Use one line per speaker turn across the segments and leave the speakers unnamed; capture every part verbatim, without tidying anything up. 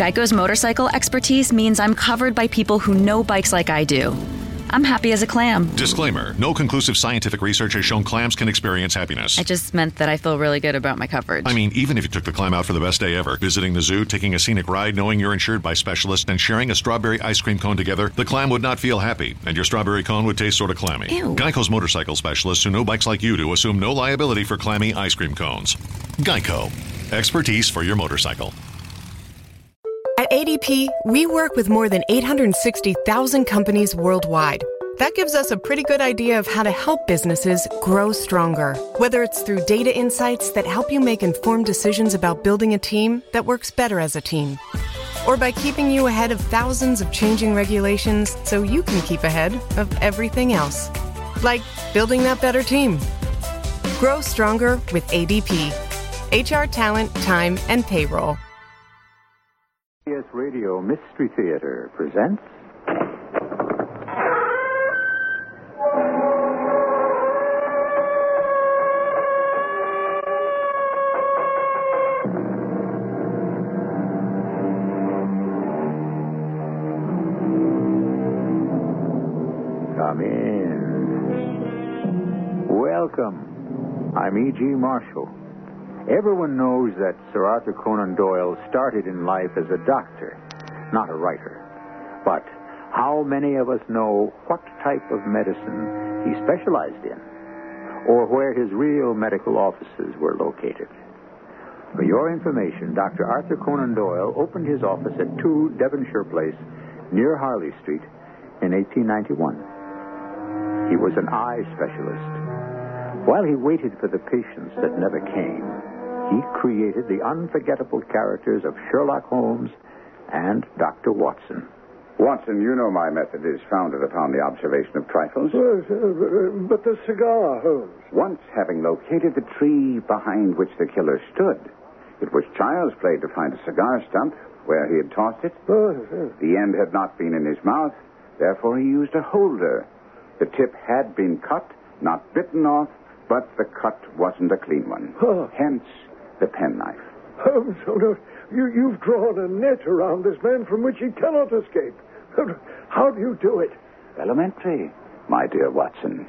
Geico's motorcycle expertise means I'm covered by people who know bikes like I do. I'm happy as a clam.
Disclaimer. No conclusive scientific research has shown clams can experience happiness.
I just meant that I feel really good about my coverage.
I mean, even if you took the clam out for the best day ever, visiting the zoo, taking a scenic ride, knowing you're insured by specialists, and sharing a strawberry ice cream cone together, the clam would not feel happy, and your strawberry cone would taste sort of clammy.
Ew.
Geico's motorcycle specialists who know bikes like you do assume no liability for clammy ice cream cones. Geico. Expertise for your motorcycle.
At A D P, we work with more than eight hundred sixty thousand companies worldwide. That gives us a pretty good idea of how to help businesses grow stronger. Whether it's through data insights that help you make informed decisions about building a team that works better as a team, or by keeping you ahead of thousands of changing regulations so you can keep ahead of everything else. Like building that better team. Grow stronger with A D P. H R, talent, time, and payroll.
C B S Radio Mystery Theater presents... Come in. Welcome. I'm E G. Marshall. Everyone knows that Sir Arthur Conan Doyle started in life as a doctor, not a writer. But how many of us know what type of medicine he specialized in, or where his real medical offices were located? For your information, Doctor Arthur Conan Doyle opened his office at two Devonshire Place, near Harley Street, in eighteen ninety-one. He was an eye specialist. While he waited for the patients that never came, he created the unforgettable characters of Sherlock Holmes and Doctor Watson.
Watson, you know my method is founded upon the observation of trifles.
Uh, but the cigar, Holmes.
Once having located the tree behind which the killer stood, it was child's play to find a cigar stump where he had tossed it.
Uh, uh.
The end had not been in his mouth, therefore he used a holder. The tip had been cut, not bitten off, but the cut wasn't a clean one.
Oh.
Hence, the penknife.
Holmes, oh no, you, you've drawn a net around this man from which he cannot escape. How do you do it?
Elementary, my dear Watson.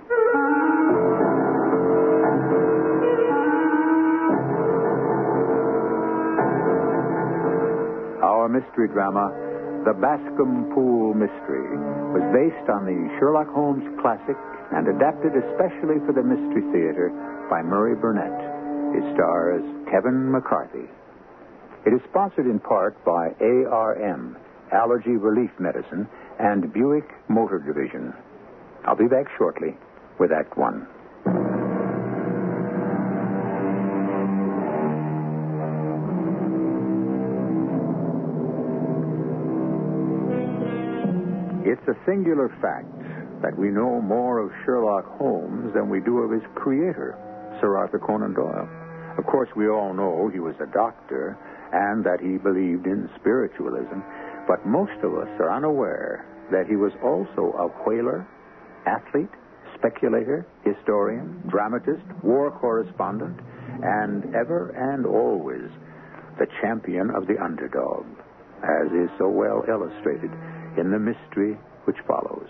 Our mystery drama, The Bascom Pool Mystery, was based on the Sherlock Holmes classic and adapted especially for the Mystery Theater by Murray Burnett. It stars Kevin McCarthy. It is sponsored in part by A R M, Allergy Relief Medicine, and Buick Motor Division. I'll be back shortly with Act One. It's a singular fact that we know more of Sherlock Holmes than we do of his creator, Sir Arthur Conan Doyle. Of course, we all know he was a doctor and that he believed in spiritualism, but most of us are unaware that he was also a whaler, athlete, speculator, historian, dramatist, war correspondent, and ever and always the champion of the underdog, as is so well illustrated in the mystery which follows.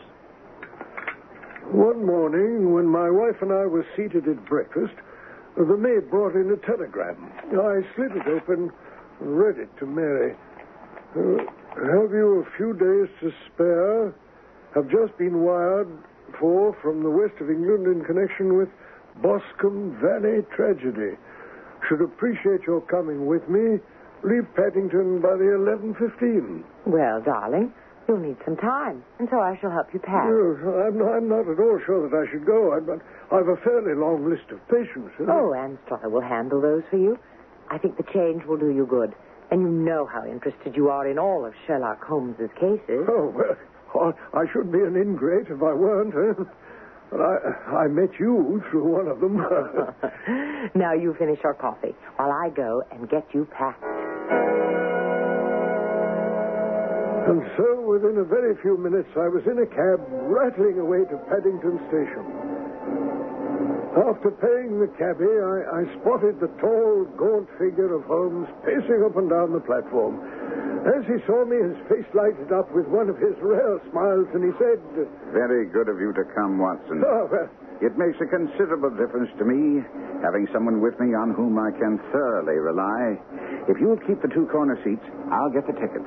One morning, when my wife and I were seated at breakfast, the maid brought in a telegram. I slid it open and read it to Mary. Uh, have you a few days to spare? Have just been wired for from the west of England in connection with Boscombe Valley tragedy. Should appreciate your coming with me. Leave Paddington by the eleven fifteen.
Well, darling, you'll need some time, and so I shall help you pack.
Yes, I'm, I'm not at all sure that I should go, but I've a fairly long list of patients. You know?
Oh, Anne Stoddard will handle those for you. I think the change will do you good. And you know how interested you are in all of Sherlock Holmes's cases.
Oh, well, I should be an ingrate if I weren't. Eh? But I, I met you through one of them.
Now you finish your coffee while I go and get you packed.
And so, within a very few minutes, I was in a cab rattling away to Paddington Station. After paying the cabby, I, I spotted the tall, gaunt figure of Holmes pacing up and down the platform. As As he saw me, his face lighted up with one of his rare smiles, and he said...
Very good of you to come, Watson.
Oh, well...
It makes a considerable difference to me, having someone with me on whom I can thoroughly rely. If you'll keep the two corner seats, I'll get the tickets.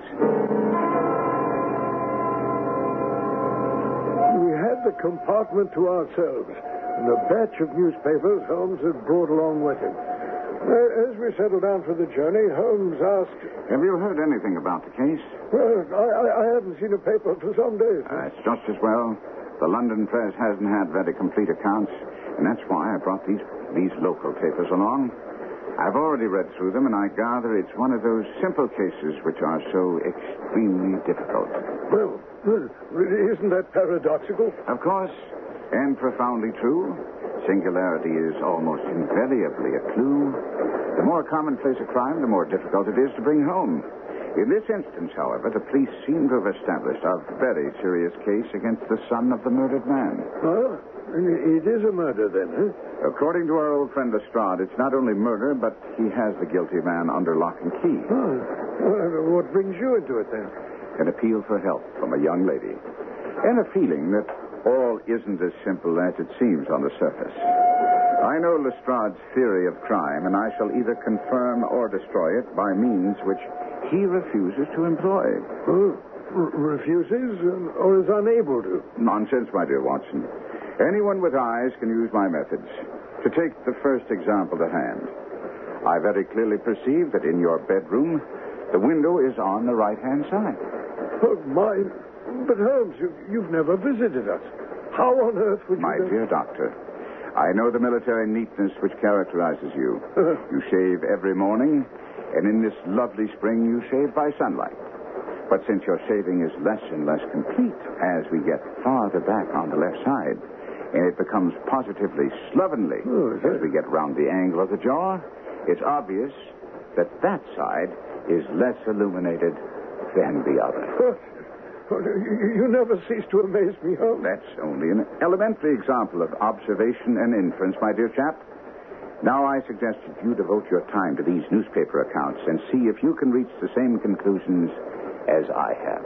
We had the compartment to ourselves, and a batch of newspapers Holmes had brought along with him. As we settled down for the journey, Holmes asked...
Have you heard anything about the case?
Well, I, I, I haven't seen a paper for some days.
Uh, it's just as well. The London press hasn't had very complete accounts, and that's why I brought these, these local papers along. I've already read through them, and I gather it's one of those simple cases which are so extremely difficult.
Well, well isn't that paradoxical?
Of course, and profoundly true. Singularity is almost invariably a clue. The more commonplace a crime, the more difficult it is to bring home. In this instance, however, the police seem to have established a very serious case against the son of the murdered man.
Oh, it is a murder then, huh?
According to our old friend Lestrade, it's not only murder, but he has the guilty man under lock and key.
Oh, well, what brings you into it then?
An appeal for help from a young lady. And a feeling that all isn't as simple as it seems on the surface. I know Lestrade's theory of crime, and I shall either confirm or destroy it by means which he refuses to employ.
Oh, r- refuses or is unable to?
Nonsense, my dear Watson. Anyone with eyes can use my methods. To take the first example to hand, I very clearly perceive that in your bedroom, the window is on the right-hand side.
Oh, my... But, Holmes, you, you've never visited us. How on earth would you...
My
know...
dear doctor, I know the military neatness which characterizes you. You shave every morning, and in this lovely spring you shave by sunlight. But since your shaving is less and less complete as we get farther back on the left side, and it becomes positively slovenly
oh,
as we get round the angle of the jaw, it's obvious that that side is less illuminated than the other.
Oh, you, you never cease to amaze me, Holmes.
That's only an elementary example of observation and inference, my dear chap. Now I suggest that you devote your time to these newspaper accounts and see if you can reach the same conclusions as I have.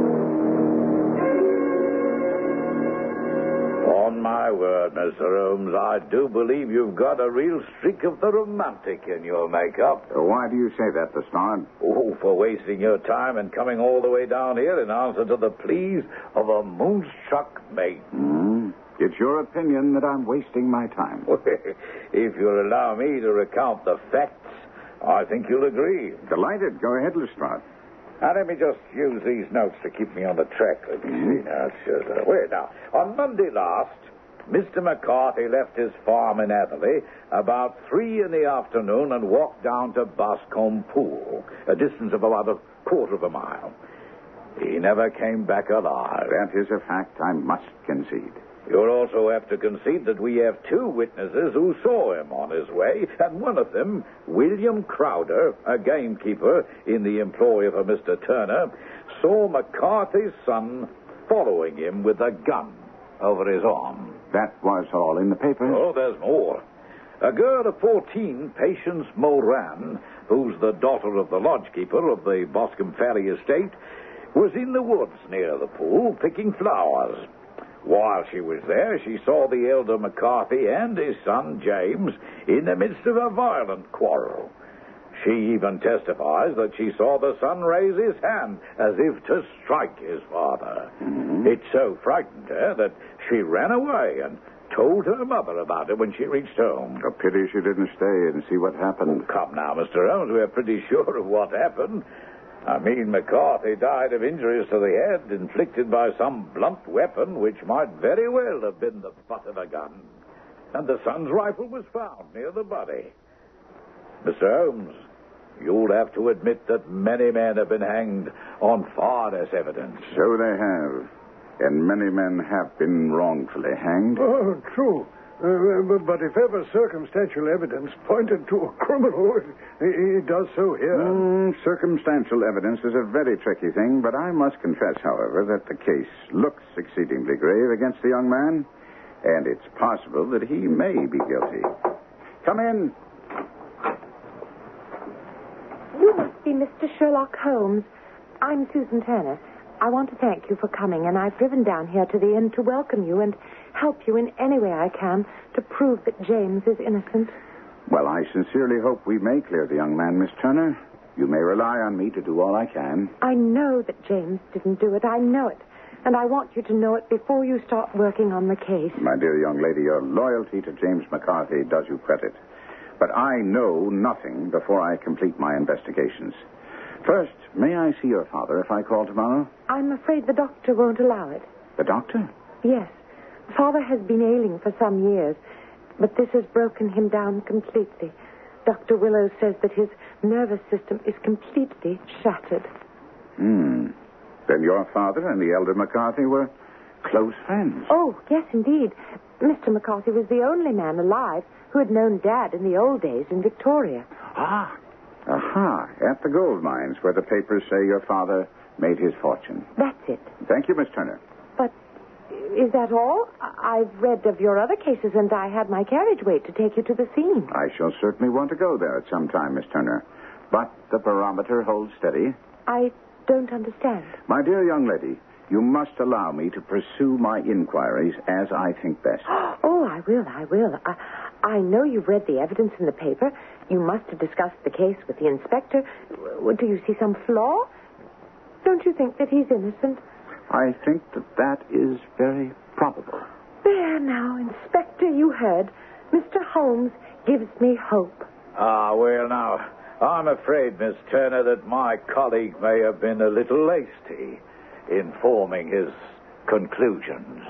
On my word, Mister Holmes, I do believe you've got a real streak of the romantic in your makeup.
Uh, why do you say that, Lestrade?
Oh, for wasting your time and coming all the way down here in answer to the pleas of a moonstruck maiden.
Mm. It's your opinion that I'm wasting my time.
If you'll allow me to recount the facts, I think you'll agree.
Delighted. Go ahead, Lestrade.
Now, let me just use these notes to keep me on the track. Let me mm-hmm. see now. Sure. Wait, now. On Monday last, Mister McCarthy left his farm in Atherley about three in the afternoon and walked down to Boscombe Pool, a distance of about a quarter of a mile. He never came back alive.
That is a fact I must concede.
You'll also have to concede that we have two witnesses who saw him on his way, and one of them, William Crowder, a gamekeeper in the employ of a Mister Turner, saw McCarthy's son following him with a gun over his arm.
That was all in the papers?
Oh, there's more. A girl of fourteen, Patience Moran, who's the daughter of the lodgekeeper of the Boscombe Ferry estate, was in the woods near the pool picking flowers. While she was there, she saw the elder McCarthy and his son, James, in the midst of a violent quarrel. She even testifies that she saw the son raise his hand as if to strike his father.
Mm-hmm.
It so frightened her that she ran away and told her mother about it when she reached home.
A pity she didn't stay and see what happened.
Oh, come now, Mister Holmes, we're pretty sure of what happened. I mean, McCarthy died of injuries to the head inflicted by some blunt weapon which might very well have been the butt of a gun. And the son's rifle was found near the body. Mister Holmes, you'll have to admit that many men have been hanged on far less evidence.
So they have. And many men have been wrongfully hanged.
Oh, true. Uh, but, but if ever circumstantial evidence pointed to a criminal, it, it does so here.
Mm, circumstantial evidence is a very tricky thing, but I must confess, however, that the case looks exceedingly grave against the young man, and it's possible that he may be guilty. Come in.
You must be Mister Sherlock Holmes. I'm Susan Turner. I want to thank you for coming, and I've driven down here to the inn to welcome you and help you in any way I can to prove that James is innocent.
Well, I sincerely hope we may clear the young man, Miss Turner. You may rely on me to do all I can.
I know that James didn't do it. I know it. And I want you to know it before you start working on the case.
My dear young lady, your loyalty to James McCarthy does you credit. But I know nothing before I complete my investigations. First, may I see your father if I call tomorrow?
I'm afraid the doctor won't allow it.
The doctor?
Yes. Father has been ailing for some years, but this has broken him down completely. Doctor Willows says that his nervous system is completely shattered.
Hmm. Then your father and the elder McCarthy were close friends.
Oh, yes, indeed. Mister McCarthy was the only man alive who had known Dad in the old days in Victoria.
Ah. Aha. At the gold mines where the papers say your father made his fortune.
That's it.
Thank you, Miss Turner.
But is that all? I- I've read of your other cases, and I had my carriage wait to take you to the scene.
I shall certainly want to go there at some time, Miss Turner. But the barometer holds steady.
I don't understand.
My dear young lady, you must allow me to pursue my inquiries as I think best.
Oh, I will, I will. I, I know you've read the evidence in the paper. You must have discussed the case with the inspector. Do you see some flaw? Don't you think that he's innocent?
I think that that is very probable.
There now, Inspector, you heard. Mister Holmes gives me hope.
Ah, well, now, I'm afraid, Miss Turner, that my colleague may have been a little hasty in forming his conclusions.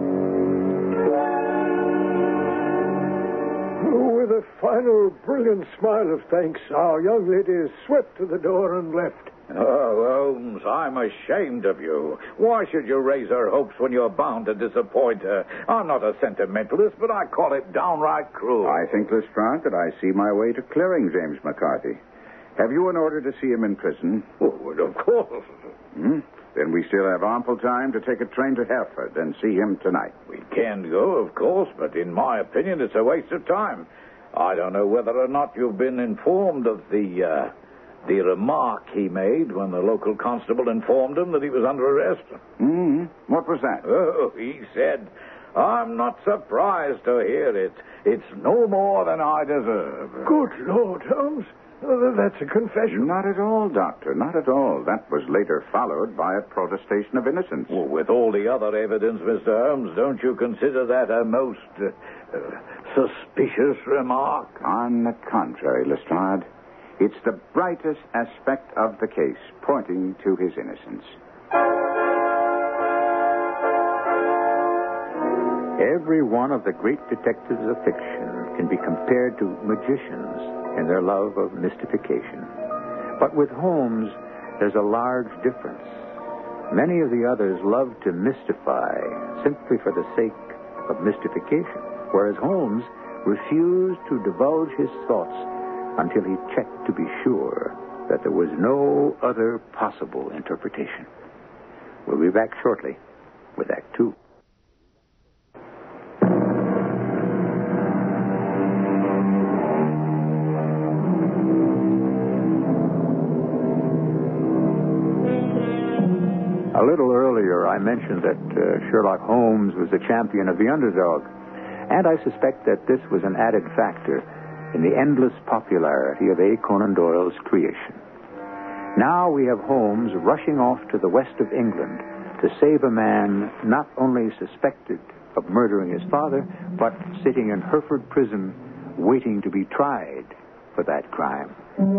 With a final brilliant smile of thanks, our young lady swept to the door and left.
Oh, Holmes, I'm ashamed of you. Why should you raise her hopes when you're bound to disappoint her? I'm not a sentimentalist, but I call it downright cruel.
I think, Lestrade, that I see my way to clearing James McCarthy. Have you an order to see him in prison?
Oh, well, of course.
Hmm? Then we still have ample time to take a train to Hereford and see him tonight.
We can go, of course, but in my opinion, it's a waste of time. I don't know whether or not you've been informed of the, uh, the remark he made when the local constable informed him that he was under arrest.
Hmm? What was that?
Oh, he said, I'm not surprised to hear it. It's no more than I deserve.
Good Lord, Holmes. Oh, that's a confession.
Not at all, Doctor. Not at all. That was later followed by a protestation of innocence.
Well, with all the other evidence, Mister Holmes, don't you consider that a most uh, uh, suspicious remark?
On the contrary, Lestrade. It's the brightest aspect of the case, pointing to his innocence.
Every one of the great detectives of fiction can be compared to magicians in their love of mystification. But with Holmes, there's a large difference. Many of the others love to mystify simply for the sake of mystification, whereas Holmes refused to divulge his thoughts until he checked to be sure that there was no other possible interpretation. We'll be back shortly with Act Two. A little earlier, I mentioned that uh, Sherlock Holmes was a champion of the underdog, and I suspect that this was an added factor in the endless popularity of A. Conan Doyle's creation. Now we have Holmes rushing off to the west of England to save a man not only suspected of murdering his father, but sitting in Hereford prison waiting to be tried for that crime.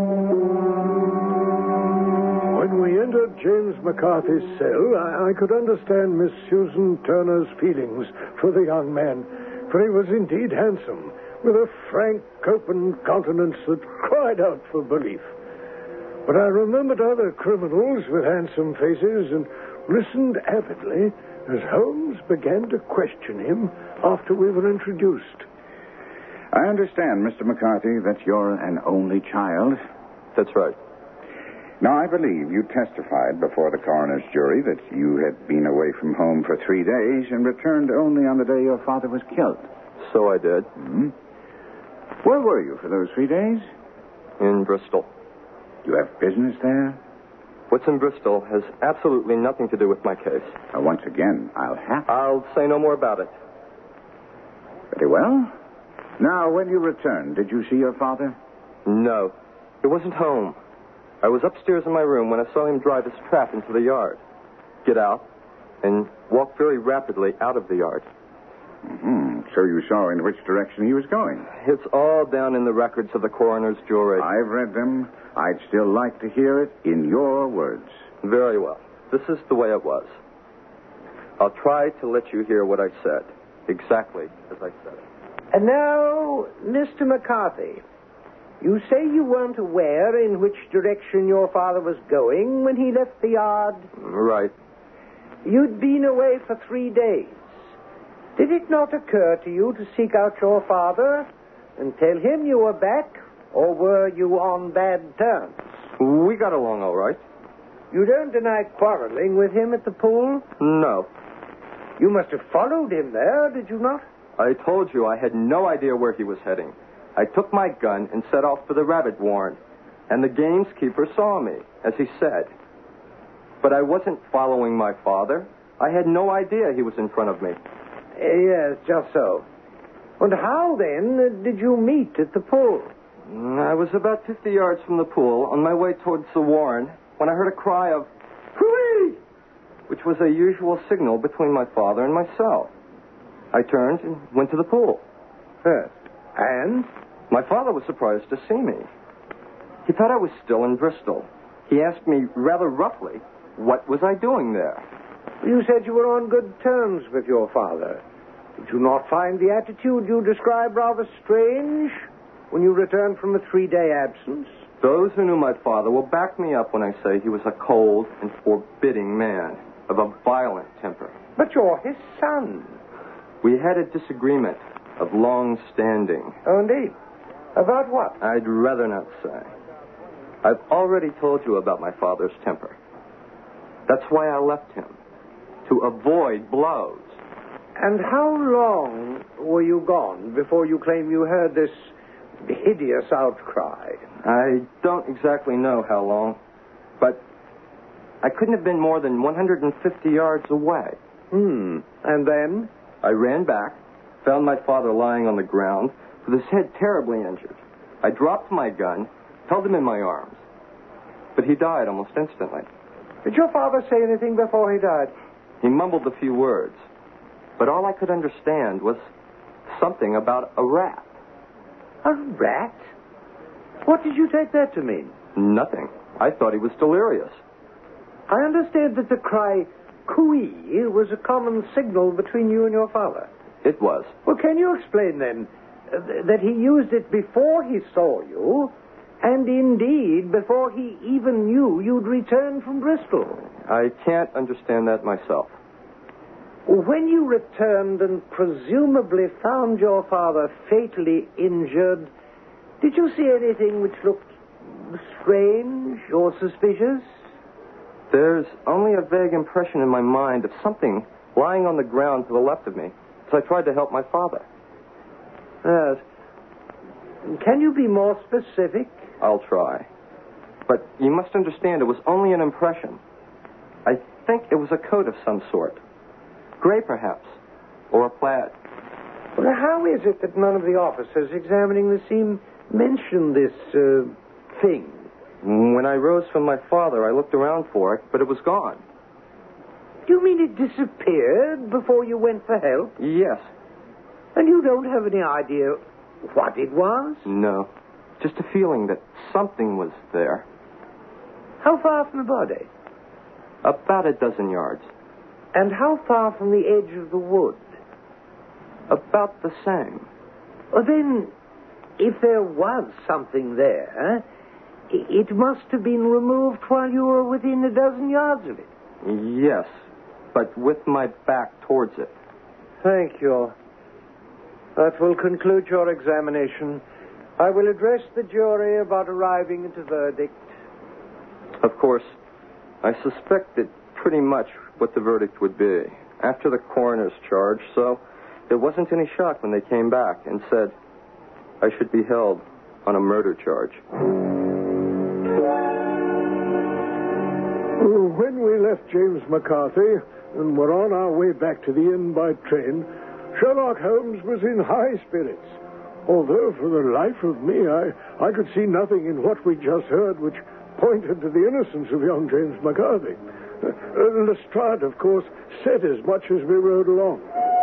When we entered James McCarthy's cell, I, I could understand Miss Susan Turner's feelings for the young man, for he was indeed handsome, with a frank, open countenance that cried out for belief. But I remembered other criminals with handsome faces and listened avidly as Holmes began to question him after we were introduced.
I understand, Mister McCarthy, that you're an only child.
That's right.
Now, I believe you testified before the coroner's jury that you had been away from home for three days and returned only on the day your father was killed.
So I did.
Mm-hmm. Where were you for those three days?
In Bristol.
You have business there?
What's in Bristol has absolutely nothing to do with my case.
Uh, once again, I'll have to.
I'll say no more about it.
Very well. Now, when you returned, did you see your father?
No. He wasn't home. I was upstairs in my room when I saw him drive his trap into the yard, get out, and walk very rapidly out of the yard.
Mm-hmm. So you saw in which direction he was going?
It's all down in the records of the coroner's jury.
I've read them. I'd still like to hear it in your words.
Very well. This is the way it was. I'll try to let you hear what I said, exactly as I said it.
And now, Mister McCarthy, you say you weren't aware in which direction your father was going when he left the yard?
Right.
You'd been away for three days. Did it not occur to you to seek out your father and tell him you were back, or were you on bad terms?
We got along all right.
You don't deny quarreling with him at the pool?
No.
You must have followed him there, did you not?
I told you I had no idea where he was heading. I took my gun and set off for the rabbit warren, and the gamekeeper saw me, as he said. But I wasn't following my father. I had no idea he was in front of me.
Uh, yes, just so. And how, then, uh, did you meet at the pool?
I was about fifty yards from the pool, on my way towards the warren, when I heard a cry of, "Hooey!" which was a usual signal between my father and myself. I turned and went to the pool.
Yes. And?
My father was surprised to see me. He thought I was still in Bristol. He asked me rather roughly, what was I doing there?
You said you were on good terms with your father. Did you not find the attitude you describe rather strange when you returned from a three-day absence?
Those who knew my father will back me up when I say he was a cold and forbidding man of a violent temper.
But you're his son.
We had a disagreement of long standing.
Oh, indeed. About what?
I'd rather not say. I've already told you about my father's temper. That's why I left him, to avoid blows.
And how long were you gone before you claim you heard this hideous outcry?
I don't exactly know how long, but I couldn't have been more than one hundred fifty yards away.
Hmm. And then?
I ran back, found my father lying on the ground, with his head terribly injured. I dropped my gun, held him in my arms. But he died almost instantly.
Did your father say anything before he died?
He mumbled a few words, but all I could understand was something about a rat.
A rat? What did you take that to mean?
Nothing. I thought he was delirious.
I understand that the cry, "Cooey," was a common signal between you and your father.
It was.
Well, can you explain, then, uh, that he used it before he saw you, and indeed before he even knew you'd returned from Bristol?
I can't understand that myself.
When you returned and presumably found your father fatally injured, did you see anything which looked strange or suspicious?
There's only a vague impression in my mind of something lying on the ground to the left of me as I tried to help my father.
Yes. Can you be more specific?
I'll try. But you must understand it was only an impression. I think it was a coat of some sort. Gray, perhaps. Or a plaid.
Well, how is it that none of the officers examining the scene mentioned this, uh, thing?
When I rose from my father, I looked around for it, but it was gone.
Do you mean it disappeared before you went for help?
Yes.
And you don't have any idea what it was?
No. Just a feeling that something was there.
How far from the body?
About a dozen yards.
And how far from the edge of the wood?
About the same.
Well, then, if there was something there, it must have been removed while you were within a dozen yards of it.
Yes, but with my back towards it.
Thank you. That will conclude your examination. I will address the jury about arriving at a verdict.
Of course, I suspected pretty much what the verdict would be after the coroner's charge, so there wasn't any shock when they came back and said I should be held on a murder charge.
When we left James McCarthy and were on our way back to the inn by train, Sherlock Holmes was in high spirits. Although, for the life of me, I, I could see nothing in what we just heard which pointed to the innocence of young James McCarthy. Uh, Lestrade, of course, said as much as we rode along.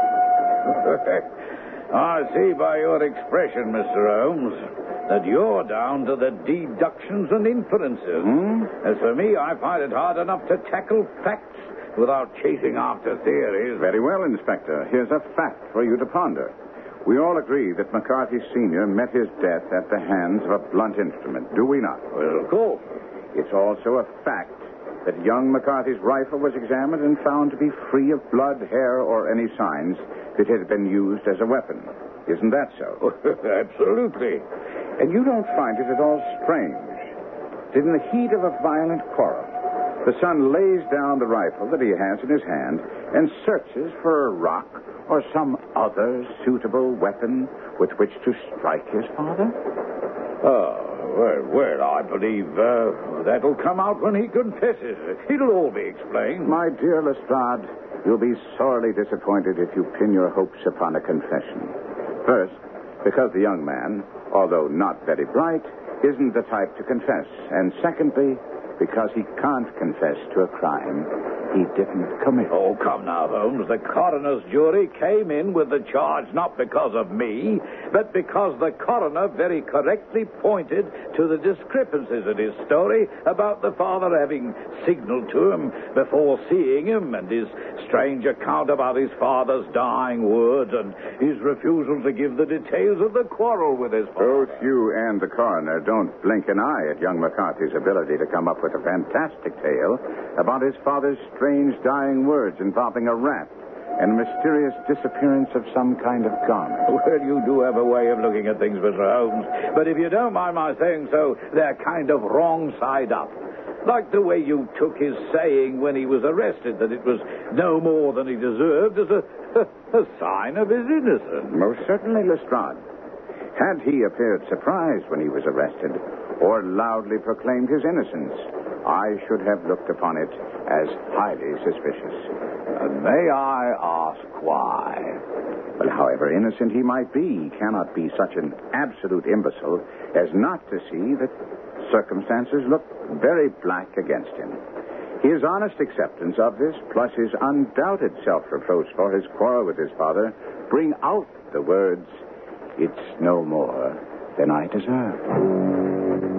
I see by your expression, Mister Holmes, that you're down to the deductions and inferences.
Hmm?
As for me, I find it hard enough to tackle facts without chasing after theories.
Very well, Inspector. Here's a fact for you to ponder. We all agree that McCarthy Senior met his death at the hands of a blunt instrument, do we not?
Well, of course.
It's also a fact that young McCarthy's rifle was examined and found to be free of blood, hair, or any signs that it had been used as a weapon. Isn't that so?
Absolutely.
And you don't find it at all strange that in the heat of a violent quarrel, the son lays down the rifle that he has in his hand and searches for a rock or some other suitable weapon with which to strike his father?
Oh, well, well I believe uh, that'll come out when he confesses. It'll all be explained.
My dear Lestrade, you'll be sorely disappointed if you pin your hopes upon a confession. First, because the young man, although not very bright, isn't the type to confess. And secondly, because he can't confess to a crime he didn't commit.
Oh, come now, Holmes. The coroner's jury came in with the charge not because of me, but because the coroner very correctly pointed to the discrepancies in his story about the father having signaled to him before seeing him, and his strange account about his father's dying words, and his refusal to give the details of the quarrel with his father.
Both you and the coroner don't blink an eye at young McCarthy's ability to come up with a fantastic tale about his father's strange dying words involving a rat and mysterious disappearance of some kind of garment.
Well, you do have a way of looking at things, Mister Holmes. But if you don't mind my saying so, they're kind of wrong side up. Like the way you took his saying when he was arrested that it was no more than he deserved as a, a, a sign of his innocence.
Most certainly, Lestrade. Had he appeared surprised when he was arrested or loudly proclaimed his innocence, I should have looked upon it as highly suspicious.
And may I ask why?
Well, however innocent he might be, he cannot be such an absolute imbecile as not to see that circumstances look very black against him. His honest acceptance of this, plus his undoubted self-reproach for his quarrel with his father, bring out the words, "It's no more than I deserve."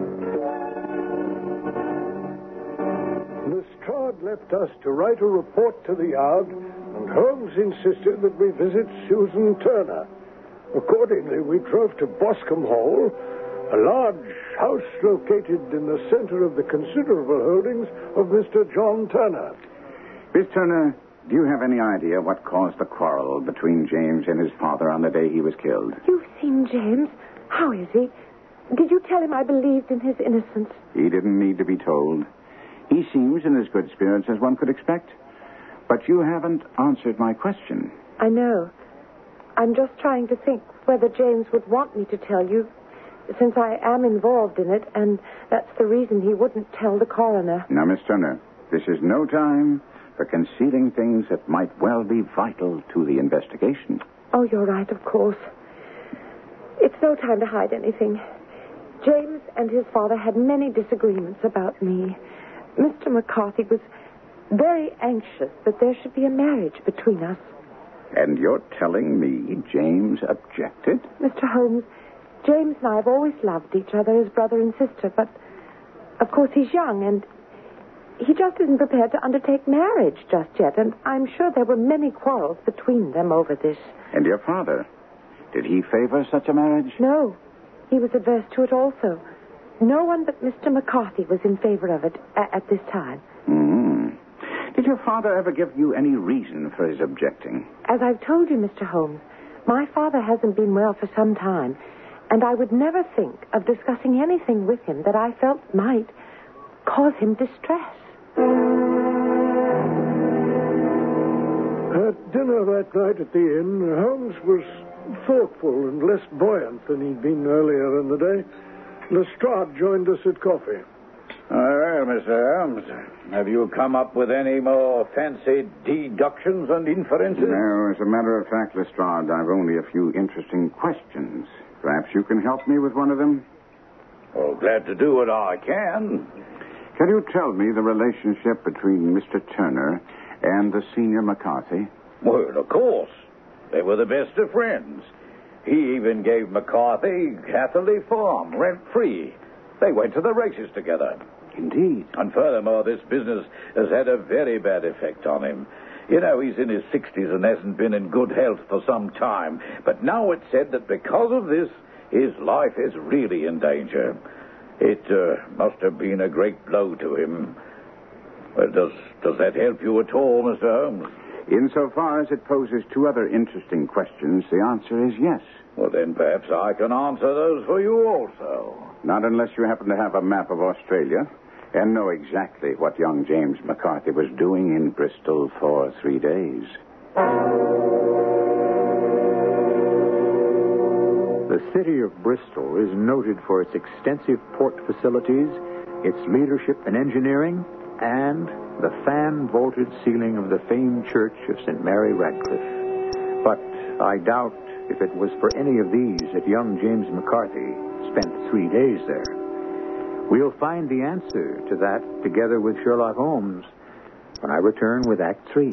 Lestrade left us to write a report to the Yard, and Holmes insisted that we visit Susan Turner. Accordingly, we drove to Boscombe Hall, a large house located in the center of the considerable holdings of Mister John Turner.
Miss Turner, do you have any idea what caused the quarrel between James and his father on the day he was killed?
You've seen James. How is he? Did you tell him I believed in his innocence?
He didn't need to be told. He seems in as good spirits as one could expect. But you haven't answered my question.
I know. I'm just trying to think whether James would want me to tell you, since I am involved in it, and that's the reason he wouldn't tell the coroner.
Now, Miss Turner, this is no time for concealing things that might well be vital to the investigation.
Oh, you're right, of course. It's no time to hide anything. James and his father had many disagreements about me. Mister McCarthy was very anxious that there should be a marriage between us.
And you're telling me James objected?
Mister Holmes, James and I have always loved each other as brother and sister, but of course he's young and he just isn't prepared to undertake marriage just yet, and I'm sure there were many quarrels between them over this.
And your father? Did he favor such a marriage?
No. He was averse to it also. No one but Mister McCarthy was in favor of it a- at this time.
Mm. Did your father ever give you any reason for his objecting?
As I've told you, Mister Holmes, my father hasn't been well for some time, and I would never think of discussing anything with him that I felt might cause him distress.
At dinner that night at the inn, Holmes was thoughtful and less buoyant than he'd been earlier in the day. Lestrade joined us at coffee.
Uh, Well, Mister Holmes, have you come up with any more fancy deductions and inferences?
No, as a matter of fact, Lestrade, I've only a few interesting questions. Perhaps you can help me with one of them?
Oh, glad to do what I can.
Can you tell me the relationship between Mister Turner and the senior McCarthy?
Well, of course. They were the best of friends. He even gave McCarthy Hatherley Farm, rent-free. They went to the races together.
Indeed.
And furthermore, this business has had a very bad effect on him. You know, he's in his sixties and hasn't been in good health for some time. But now it's said that because of this, his life is really in danger. It uh, must have been a great blow to him. Well, does, does that help you at all, Mister Holmes?
Insofar as it poses two other interesting questions, the answer is yes.
Well, then perhaps I can answer those for you also.
Not unless you happen to have a map of Australia and know exactly what young James McCarthy was doing in Bristol for three days.
The city of Bristol is noted for its extensive port facilities, its leadership in engineering, and the fan-vaulted ceiling of the famed church of Saint Mary Radcliffe. But I doubt if it was for any of these that young James McCarthy spent three days there. We'll find the answer to that together with Sherlock Holmes when I return with Act Three.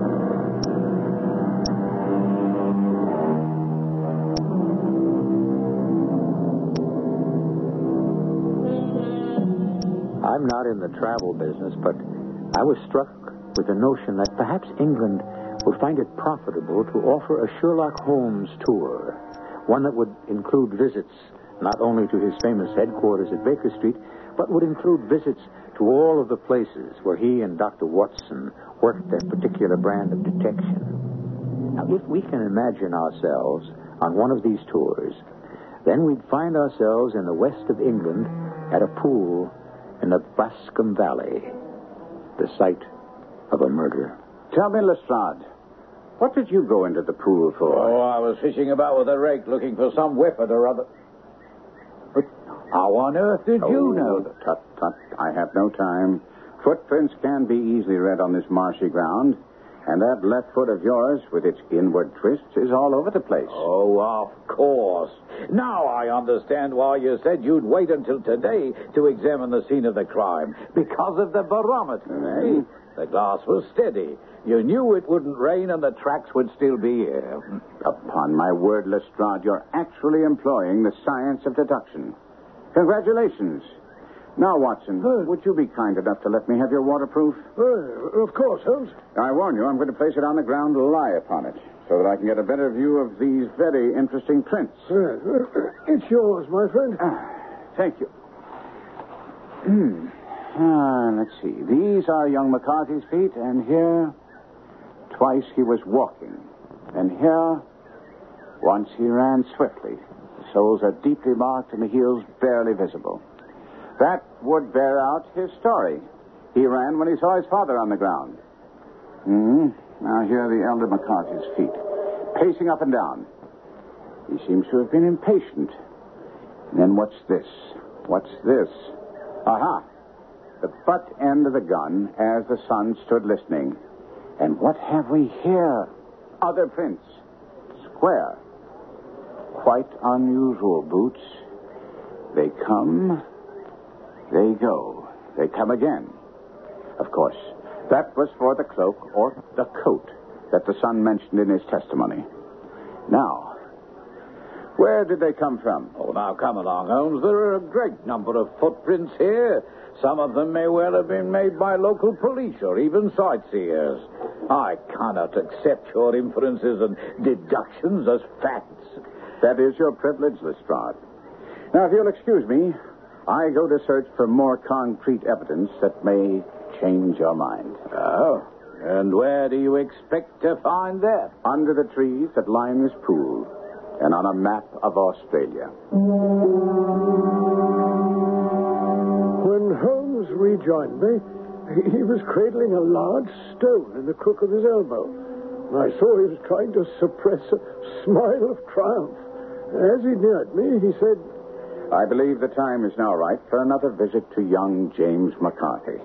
I'm not in the travel business, but I was struck with the notion that perhaps England would find it profitable to offer a Sherlock Holmes tour, one that would include visits not only to his famous headquarters at Baker Street, but would include visits to all of the places where he and Doctor Watson worked their particular brand of detection. Now, if we can imagine ourselves on one of these tours, then we'd find ourselves in the west of England at a pool in the Bascom Valley, the site of a murder.
Tell me, Lestrade, what did you go into the pool for?
Oh, I was fishing about with a rake looking for some weapon or other. But how on earth did
oh,
you know?
Tut, tut, I have no time. Footprints can be easily read on this marshy ground, and that left foot of yours, with its inward twists, is all over the place.
Oh, of course. Now I understand why you said you'd wait until today to examine the scene of the crime. Because of the barometer.
Right.
The glass was steady. You knew it wouldn't rain and the tracks would still be here.
Upon my word, Lestrade, you're actually employing the science of deduction. Congratulations. Now, Watson, uh, would you be kind enough to let me have your waterproof?
Uh, of course, Holmes.
I warn you, I'm going to place it on the ground to lie upon it, so that I can get a better view of these very interesting prints.
Uh, it's yours, my friend.
Ah, thank you. Hmm. Ah, let's see. These are young McCarthy's feet, and here, twice he was walking. And here, once he ran swiftly. The soles are deeply marked and the heels barely visible. That would bear out his story. He ran when he saw his father on the ground. Hmm. Now here are the elder McCarthy's feet, pacing up and down. He seems to have been impatient. And then what's this? What's this? Aha! The butt end of the gun as the son stood listening. And what have we here? Other prints. Square. Quite unusual boots. They come... They go. They come again. Of course, that was for the cloak or the coat that the son mentioned in his testimony. Now, where did they come from?
Oh, now come along, Holmes. There are a great number of footprints here. Some of them may well have been made by local police or even sightseers. I cannot accept your inferences and deductions as facts.
That is your privilege, Lestrade. Now, if you'll excuse me, I go to search for more concrete evidence that may change your mind.
Oh, and where do you expect to find that?
Under the trees that line this pool and on a map of Australia.
When Holmes rejoined me, he was cradling a large stone in the crook of his elbow. I saw he was trying to suppress a smile of triumph. As he neared me, he said,
I believe the time is now right for another visit to young James McCarthy.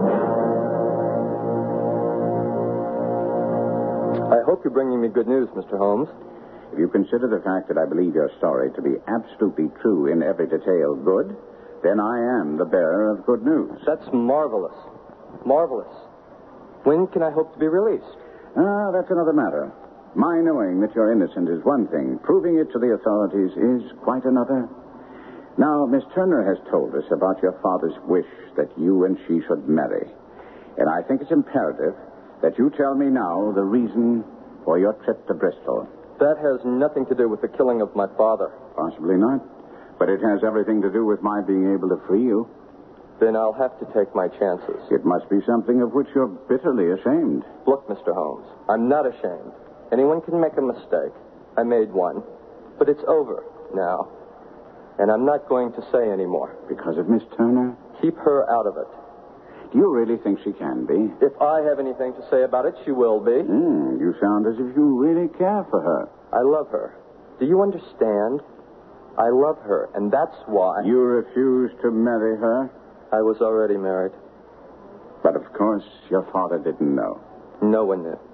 I hope you're bringing me good news, Mister Holmes.
If you consider the fact that I believe your story to be absolutely true in every detail good, then I am the bearer of good news.
That's marvelous. Marvelous. When can I hope to be released?
Ah, that's another matter. My knowing that you're innocent is one thing. Proving it to the authorities is quite another. Now, Miss Turner has told us about your father's wish that you and she should marry. And I think it's imperative that you tell me now the reason for your trip to Bristol.
That has nothing to do with the killing of my father.
Possibly not. But it has everything to do with my being able to free you.
Then I'll have to take my chances.
It must be something of which you're bitterly ashamed.
Look, Mister Holmes, I'm not ashamed. Anyone can make a mistake. I made one. But it's over now. And I'm not going to say any more.
Because of Miss Turner?
Keep her out of it.
Do you really think she can be?
If I have anything to say about it, she will be.
Mm, you sound as if you really care for her.
I love her. Do you understand? I love her, and that's why...
You refused to marry her?
I was already married.
But, of course, your father didn't know.
No one knew.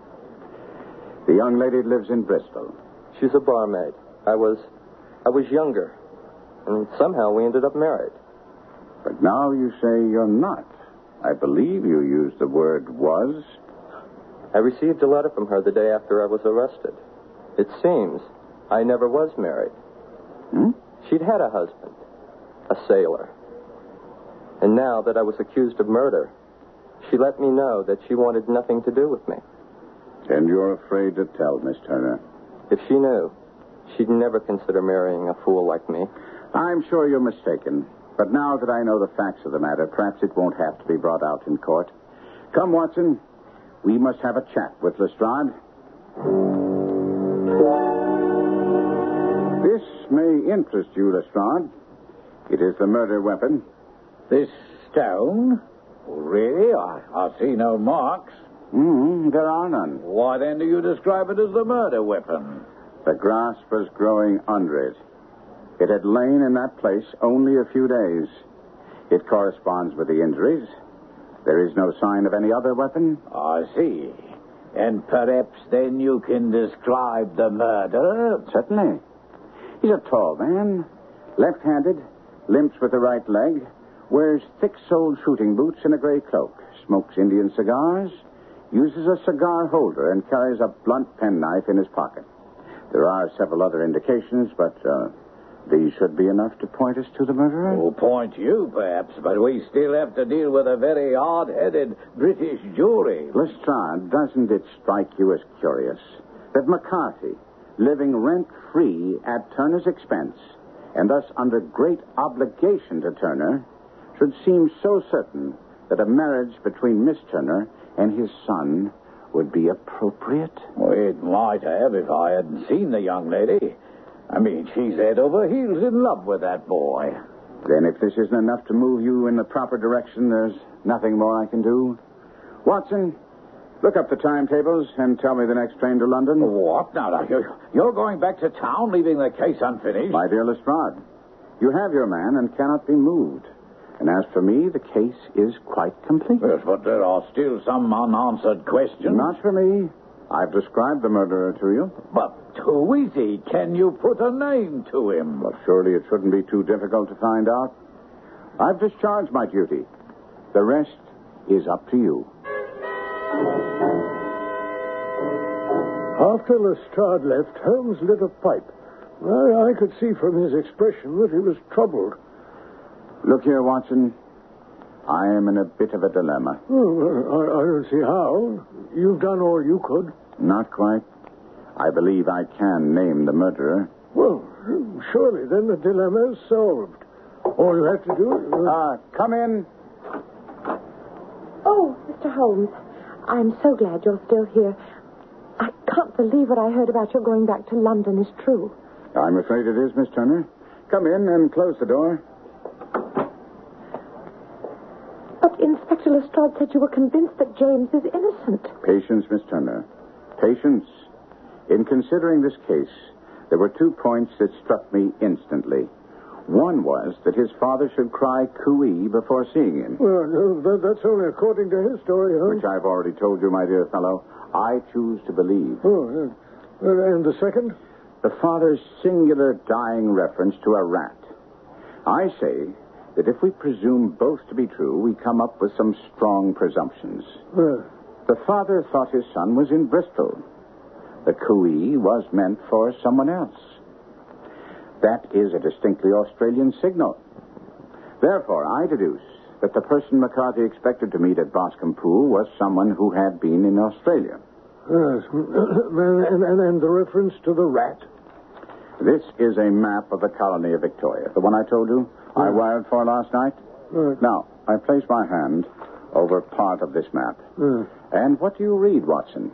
The young lady lives in Bristol.
She's a barmaid. I was... I was younger. And somehow we ended up married.
But now you say you're not. I believe you used the word was.
I received a letter from her the day after I was arrested. It seems I never was married.
Hmm?
She'd had a husband, a sailor. And now that I was accused of murder, she let me know that she wanted nothing to do with me.
And you're afraid to tell, Miss Turner?
If she knew, she'd never consider marrying a fool like me.
I'm sure you're mistaken. But now that I know the facts of the matter, perhaps it won't have to be brought out in court. Come, Watson. We must have a chat with Lestrade. This may interest you, Lestrade. It is the murder weapon.
This stone? Really? I, I see no marks.
Mm, there are none.
Why then do you describe it as the murder weapon?
The grass was growing under it. It had lain in that place only a few days. It corresponds with the injuries. There is no sign of any other weapon.
I see. And perhaps then you can describe the murderer?
Certainly. He's a tall man, left-handed, limps with the right leg, wears thick-soled shooting boots and a gray cloak, smokes Indian cigars, uses a cigar holder, and carries a blunt penknife in his pocket. There are several other indications, but uh, these should be enough to point us to the murderer.
Oh, point you, perhaps, but we still have to deal with a very hard-headed British jury.
Lestrade, doesn't it strike you as curious that McCarthy, living rent-free at Turner's expense, and thus under great obligation to Turner, should seem so certain that a marriage between Miss Turner and his son would be appropriate?
Well, it might have if I hadn't seen the young lady. I mean, she's head over heels in love with that boy.
Then if this isn't enough to move you in the proper direction, there's nothing more I can do. Watson, look up the timetables and tell me the next train to London.
What? Now, now you're, you're going back to town, leaving the case unfinished?
My dear Lestrade, you have your man and cannot be moved. And as for me, the case is quite complete.
Yes, but there are still some unanswered questions.
Not for me. I've described the murderer to you.
But who is he? Can you put a name to him?
Well, surely it shouldn't be too difficult to find out. I've discharged my duty. The rest is up to you.
After Lestrade left, Holmes lit a pipe. I, I could see from his expression that he was troubled.
Look here, Watson. I am in a bit of a dilemma.
Oh, I, I don't see how. You've done all you could.
Not quite. I believe I can name the murderer.
Well, surely then the dilemma is solved. All you have to do is...
Ah, uh, come in.
Oh, Mister Holmes, I'm so glad you're still here. I can't believe what I heard about your going back to London is true.
I'm afraid it is, Miss Turner. Come in and close the door.
But Inspector Lestrade said you were convinced that James is innocent.
Patience, Miss Turner. Patience. In considering this case, there were two points that struck me instantly. One was that his father should cry cooey before seeing him.
Well, no, that, that's only according to his story, huh?
Which I've already told you, my dear fellow. I choose to believe.
Oh, yeah. Uh, and the second?
The father's singular dying reference to a rat. I say that if we presume both to be true, we come up with some strong presumptions.
Uh.
The father thought his son was in Bristol. The cooey was meant for someone else. That is a distinctly Australian signal. Therefore, I deduce that the person McCarthy expected to meet at Boscombe Pool was someone who had been in Australia.
Yes. and, and, and the reference to the rat?
This is a map of the colony of Victoria. The one I told you I wired for last night?
Uh,
now, I place my hand over part of this map.
Uh,
and what do you read, Watson?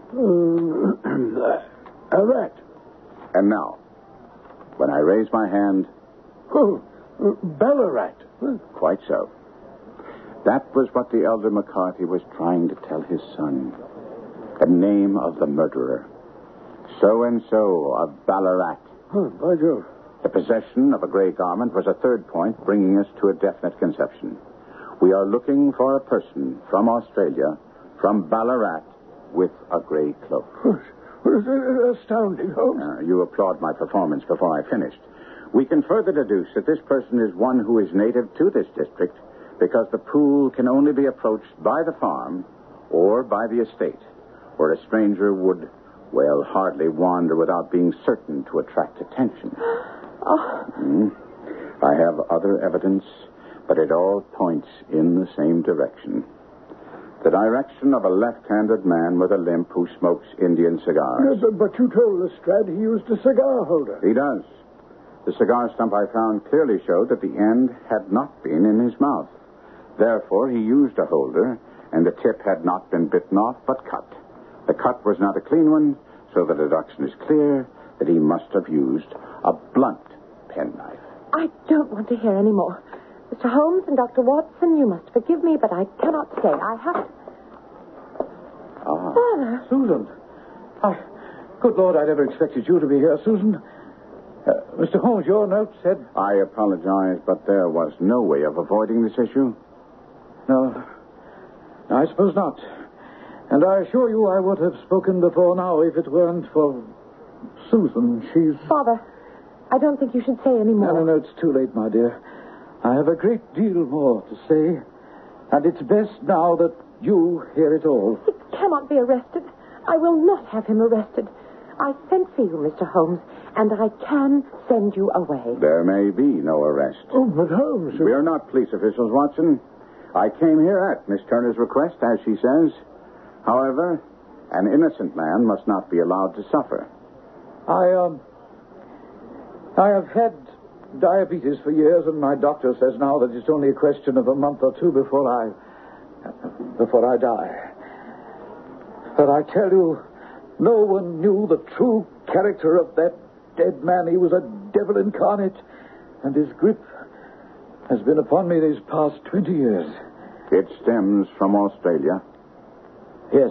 Uh, a rat.
And now, when I raise my hand...
Oh, uh, Ballarat. Huh?
Quite so. That was what the elder McCarthy was trying to tell his son. The name of the murderer. So-and-so of Ballarat.
Oh, by Jove.
The possession of a gray garment was a third point, bringing us to a definite conception. We are looking for a person from Australia, from Ballarat, with a gray cloak.
Astounding, Holmes.
Uh, you applaud my performance before I finished. We can further deduce that this person is one who is native to this district because the pool can only be approached by the farm or by the estate, where a stranger would, well, hardly wander without being certain to attract attention.
Oh.
Mm. I have other evidence, but it all points in the same direction. The direction of a left-handed man with a limp who smokes Indian cigars.
Yeah, but, but you told Lestrade he used a cigar holder.
He does. The cigar stump I found clearly showed that the end had not been in his mouth. Therefore, he used a holder, and the tip had not been bitten off, but cut. The cut was not a clean one, so the deduction is clear that he must have used a blunt penknife.
I don't want to hear any more. Mister Holmes and Doctor Watson, you must forgive me, but I cannot stay. I have to...
Ah.
Father.
Susan. I... Good Lord, I never expected you to be here, Susan. Uh, Mister Holmes, your note said...
I apologize, but there was no way of avoiding this issue.
No, I suppose not. And I assure you I would have spoken before now if it weren't for Susan. She's...
Father, I don't think you should say any more.
No, no, no, it's too late, my dear. I have a great deal more to say, and it's best now that you hear it all.
He cannot be arrested. I will not have him arrested. I sent for you, Mister Holmes, and I can send you away.
There may be no arrest.
Oh, but Holmes...
We are not police officials, Watson. I came here at Miss Turner's request, as she says. However, an innocent man must not be allowed to suffer.
I, um... I have had diabetes for years, and my doctor says now that it's only a question of a month or two before I... before I die. But I tell you, no one knew the true character of that dead man. He was a devil incarnate, and his grip has been upon me these past twenty years.
It stems from Australia?
Yes.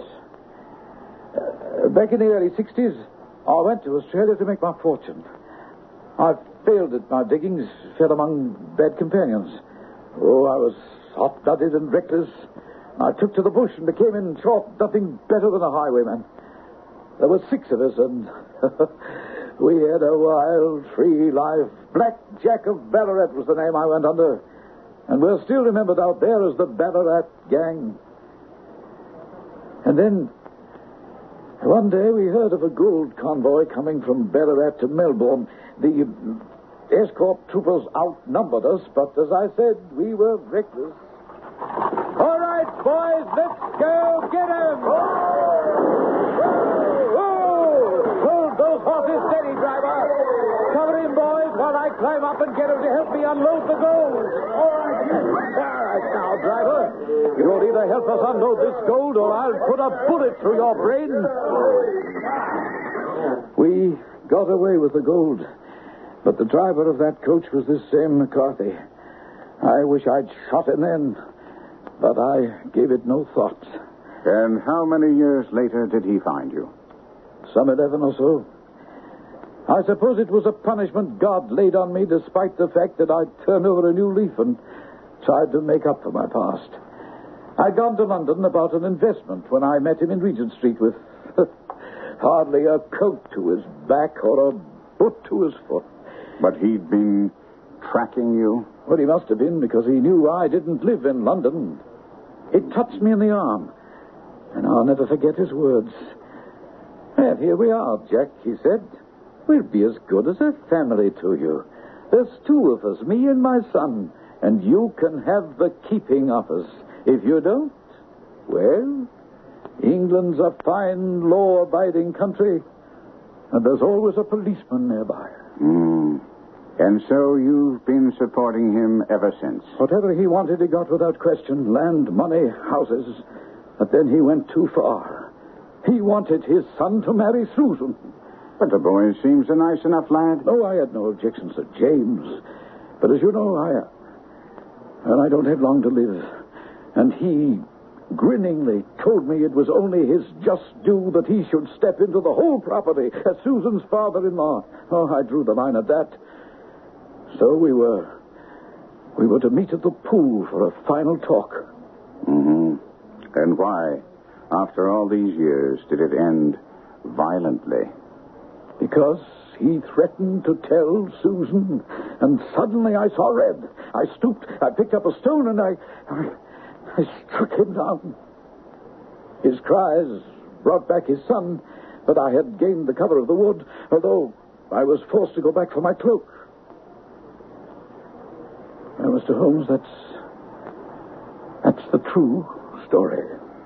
Uh, back in the early sixties, I went to Australia to make my fortune. I failed at my diggings, fell among bad companions. Oh, I was hot-blooded and reckless. I took to the bush and became, in short, nothing better than a highwayman. There were six of us, and we had a wild, free life. Black Jack of Ballarat was the name I went under. And we're still remembered out there as the Ballarat Gang. And then, one day we heard of a gold convoy coming from Ballarat to Melbourne. The escort troopers outnumbered us, but as I said, we were reckless. All right, boys, let's go get him! Hold those horses steady, driver. Cover him, boys, while I climb up and get him to help me unload the gold. All right, all right now, driver. You'll either help us unload this gold or I'll put a bullet through your brain. We got away with the gold, but the driver of that coach was this same McCarthy. I wish I'd shot him then, but I gave it no thought.
And how many years later did he find you?
Some eleven or so. I suppose it was a punishment God laid on me despite the fact that I'd turned over a new leaf and tried to make up for my past. I'd gone to London about an investment when I met him in Regent Street with hardly a coat to his back or a boot to his foot.
But he'd been tracking you?
Well, he must have been, because he knew I didn't live in London. He touched me in the arm, and I'll never forget his words. Well, here we are, Jack, he said. We'll be as good as a family to you. There's two of us, me and my son, and you can have the keeping of us. If you don't, well, England's a fine, law-abiding country, and there's always a policeman nearby.
Hmm. And so you've been supporting him ever since?
Whatever he wanted, he got without question. Land, money, houses. But then he went too far. He wanted his son to marry Susan.
But the boy seems a nice enough lad.
Oh, I had no objections to James. But as you know, I... Well, I don't have long to live. And he grinningly told me it was only his just due that he should step into the whole property as Susan's father-in-law. Oh, I drew the line at that. So we were... We were to meet at the pool for a final talk.
Mm-hmm. And why, after all these years, did it end violently?
Because he threatened to tell Susan, and suddenly I saw red. I stooped, I picked up a stone, and I... I, I struck him down. His cries brought back his son, but I had gained the cover of the wood, although I was forced to go back for my cloak. Now, Mister Holmes, that's... that's the true story.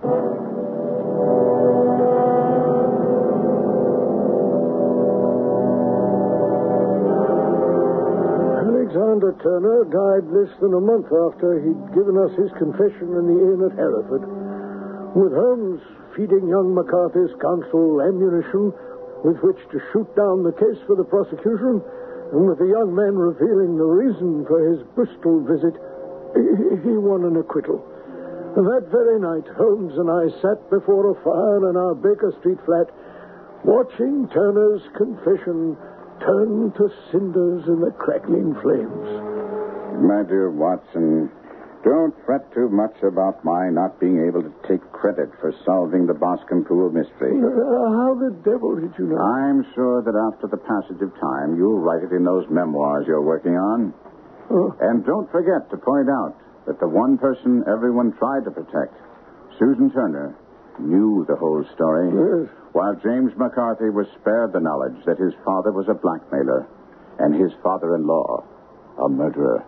Alexander Turner died less than a month after he'd given us his confession in the inn at Hereford. With Holmes feeding young McCarthy's counsel ammunition with which to shoot down the case for the prosecution, and with the young man revealing the reason for his Bristol visit, he won an acquittal. That very night, Holmes and I sat before a fire in our Baker Street flat, watching Turner's confession turn to cinders in the crackling flames.
My dear Watson, don't fret too much about my not being able to take credit for solving the Boscombe Pool mystery.
Uh, how the devil did you know?
I'm sure that after the passage of time, you'll write it in those memoirs you're working on.
Oh.
And don't forget to point out that the one person everyone tried to protect, Susan Turner, knew the whole story.
Yes.
While James McCarthy was spared the knowledge that his father was a blackmailer and his father-in-law a murderer.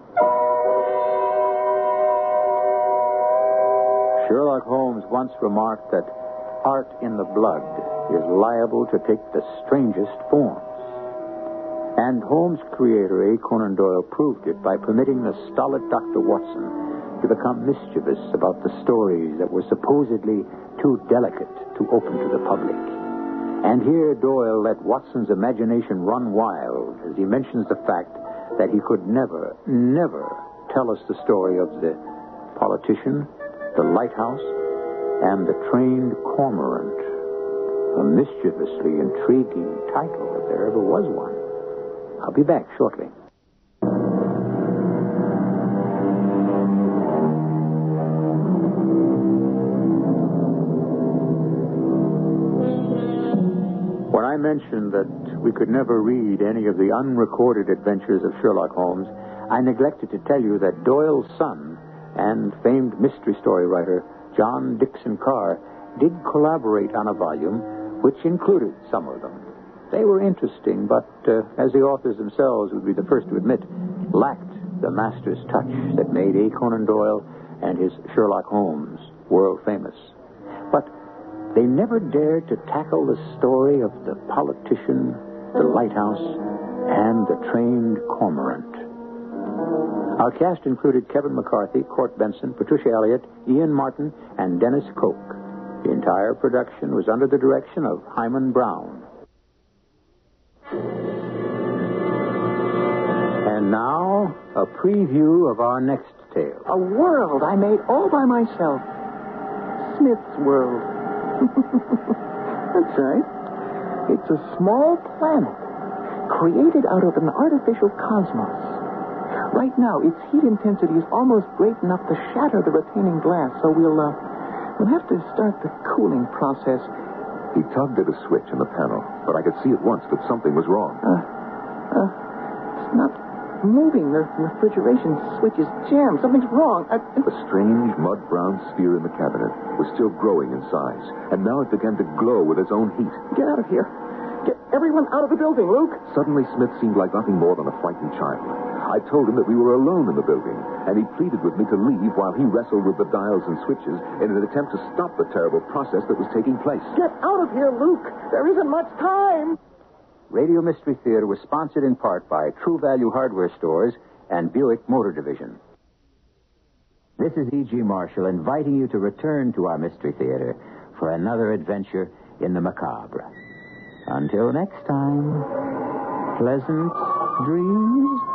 Sherlock Holmes once remarked that art in the blood is liable to take the strangest forms. And Holmes' creator, A. Conan Doyle, proved it by permitting the stolid Doctor Watson to become mischievous about the stories that were supposedly too delicate to open to the public. And here Doyle let Watson's imagination run wild as he mentions the fact that he could never, never tell us the story of the politician, the lighthouse, and the trained cormorant. A mischievously intriguing title, if there ever was one. I'll be back shortly. When I mentioned that we could never read any of the unrecorded adventures of Sherlock Holmes, I neglected to tell you that Doyle's son and famed mystery story writer John Dickson Carr did collaborate on a volume which included some of them. They were interesting, but, uh, as the authors themselves would be the first to admit, lacked the master's touch that made A. Conan Doyle and his Sherlock Holmes world famous. But they never dared to tackle the story of the politician, the lighthouse, and the trained cormorant. Our cast included Kevin McCarthy, Court Benson, Patricia Elliott, Ian Martin, and Dennis Koch. The entire production was under the direction of Hyman Brown. And now, a preview of our next tale.
A world I made all by myself. Smith's World. That's right. It's a small planet created out of an artificial cosmos. Right now, its heat intensity is almost great enough to shatter the retaining glass, so we'll, uh, we'll have to start the cooling process.
He tugged at a switch in the panel, but I could see at once that something was wrong.
Uh, uh, it's not moving. The refrigeration switch is jammed. Something's wrong. I...
The strange mud-brown sphere in the cabinet was still growing in size, and now it began to glow with its own heat.
Get out of here. Get everyone out of the building, Luke.
Suddenly, Smith seemed like nothing more than a frightened child. I told him that we were alone in the building, and he pleaded with me to leave while he wrestled with the dials and switches in an attempt to stop the terrible process that was taking place.
Get out of here, Luke. There isn't much time.
Radio Mystery Theater was sponsored in part by True Value Hardware Stores and Buick Motor Division. This is E G. Marshall inviting you to return to our Mystery Theater for another adventure in the macabre. Until next time, pleasant dreams.